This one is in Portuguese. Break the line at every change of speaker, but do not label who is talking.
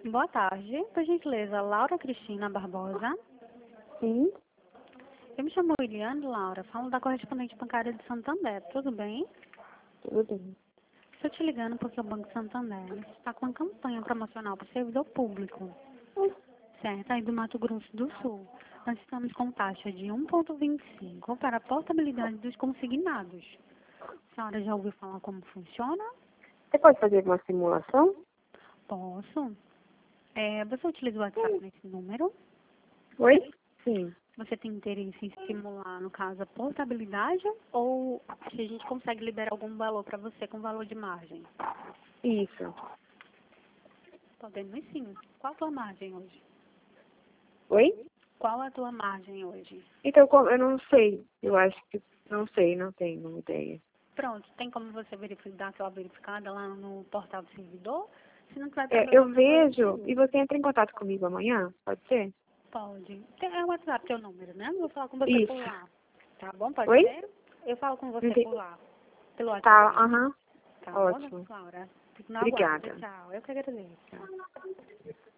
Boa tarde. Por gentileza, Laura Cristina Barbosa.
Sim,
Eu me chamo Eliane, Laura. Falo da correspondente bancária de Santander. Tudo bem?
tudo bem.
Estou te ligando porque o Banco Santander está com uma campanha promocional para o servidor público. Certo? Aí do Mato Grosso do Sul. Nós estamos com taxa de 1,25 para a portabilidade dos consignados. A senhora já ouviu falar como funciona?
Você pode fazer uma simulação?
Posso. Você utiliza o WhatsApp nesse número?
Oi? Sim.
Você tem interesse em estimular, no caso, a portabilidade ou se a gente consegue liberar algum valor para você com valor de margem?
Isso.
Podemos sim. Qual a tua margem hoje?
Oi?
Qual a tua margem hoje?
Então, eu não sei. Eu acho que não sei, não tenho ideia.
Pronto, tem como você dar aquela verificada lá no portal do servidor? Se não tiver
Eu
problema,
vejo e você entra em contato comigo amanhã, pode ser?
pode. É o WhatsApp teu número, né? Eu vou falar com você
Isso.
por lá. Tá bom? Pode
Oi?
ser? Eu falo com você
Entendi.
por lá. Pelo
Tá,
WhatsApp.
aham.
Tá bom,
Ótimo.
Laura? Fico no aguardo.
Obrigada.
Tchau. Eu que agradeço.